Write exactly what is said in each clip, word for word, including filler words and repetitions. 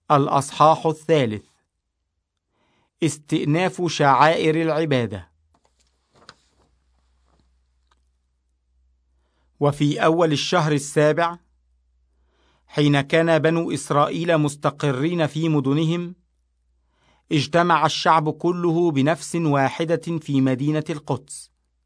الأصحاح الثالث. استئناف شعائر العبادة. وفي أول الشهر السابع، حين كان بنو إسرائيل مستقرين في مدنهم، اجتمع الشعب كله بنفس واحدة في مدينة القدس.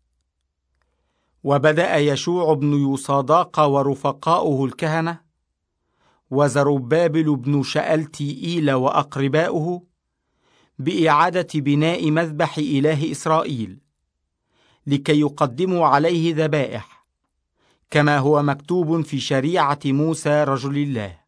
وبدأ يشوع بن يوصاداق ورفقاؤه الكهنة وزربابل بن شألتيئيل وأقرباؤه بإعادة بناء مذبح إله إسرائيل، لكي يقدموا عليه ذبائح، كما هو مكتوب في شريعة موسى رجل الله.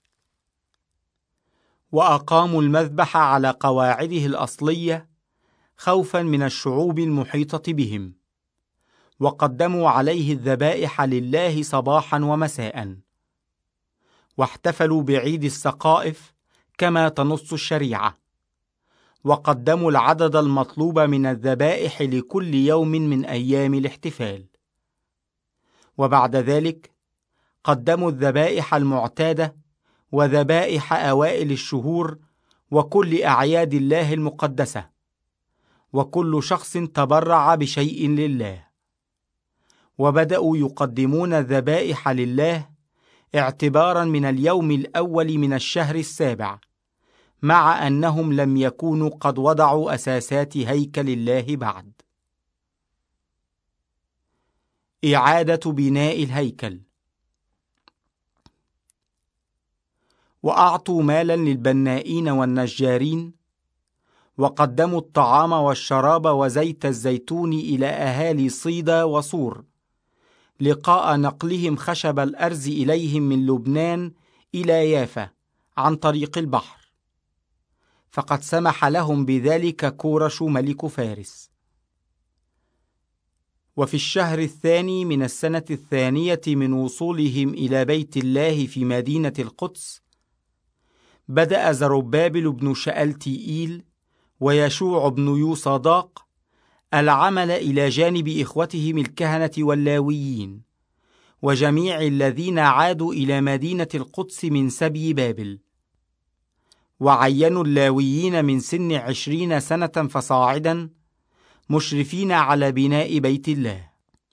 وأقاموا المذبح على قواعده الأصلية خوفا من الشعوب المحيطة بهم، وقدموا عليه الذبائح لله صباحا ومساء. واحتفلوا بعيد السقائف كما تنص الشريعة، وقدموا العدد المطلوب من الذبائح لكل يوم من أيام الاحتفال. وبعد ذلك قدموا الذبائح المعتادة وذبائح أوائل الشهور وكل أعياد الله المقدسة، وكل شخص تبرع بشيء لله. وبدأوا يقدمون الذبائح لله اعتبارا من اليوم الأول من الشهر السابع، مع أنهم لم يكونوا قد وضعوا أساسات هيكل الله بعد. إعادة بناء الهيكل. وأعطوا مالا للبنائين والنجارين، وقدموا الطعام والشراب وزيت الزيتون إلى أهالي صيدا وصور، لقاء نقلهم خشب الأرز إليهم من لبنان إلى يافا عن طريق البحر، فقد سمح لهم بذلك كورش ملك فارس. وفي الشهر الثاني من السنة الثانية من وصولهم إلى بيت الله في مدينة القدس، بدأ زربابل بن شألتيئيل ويشوع بن يوصاداق العمل إلى جانب إخوتهم الكهنة واللاويين وجميع الذين عادوا إلى مدينة القدس من سبي بابل. وعينوا اللاويين من سن عشرين سنة فصاعدا مشرفين على بناء بيت الله.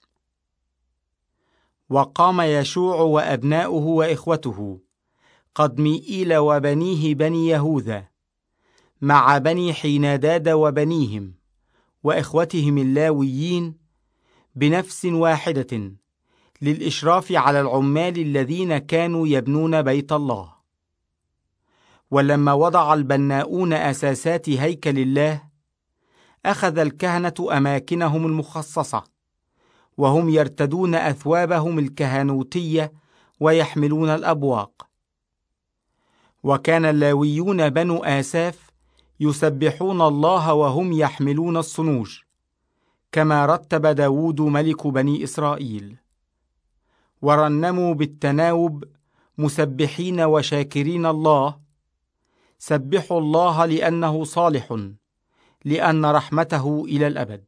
وقام يشوع وأبناؤه وإخوته قدميئيل وبنيه بني يهوذا مع بني حيناداد وبنيهم وإخوتهم اللاويين بنفس واحدة للإشراف على العمال الذين كانوا يبنون بيت الله. ولما وضع البناؤون أساسات هيكل الله، أخذ الكهنة أماكنهم المخصصة، وهم يرتدون أثوابهم الكهنوتية ويحملون الأبواق. وكان اللاويون بنو آساف يسبحون الله وهم يحملون الصنوج، كما رتب داود ملك بني إسرائيل. ورنموا بالتناوب مسبحين وشاكرين الله: سبحوا الله لأنه صالح، لأن رحمته إلى الأبد.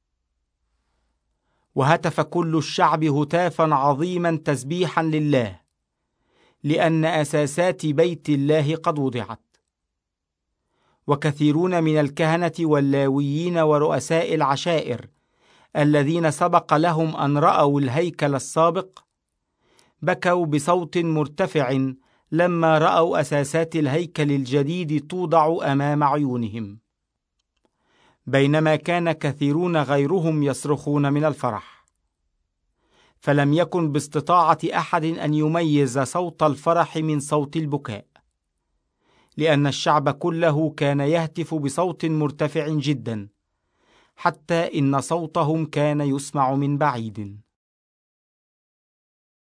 وهتف كل الشعب هتافا عظيما تسبيحا لله، لأن أساسات بيت الله قد وضعت. وكثيرون من الكهنة واللاويين ورؤساء العشائر الذين سبق لهم أن رأوا الهيكل السابق بكوا بصوت مرتفع لما رأوا أساسات الهيكل الجديد توضع أمام عيونهم، بينما كان كثيرون غيرهم يصرخون من الفرح. فلم يكن باستطاعة أحد أن يميز صوت الفرح من صوت البكاء، لأن الشعب كله كان يهتف بصوت مرتفع جدا، حتى إن صوتهم كان يسمع من بعيد.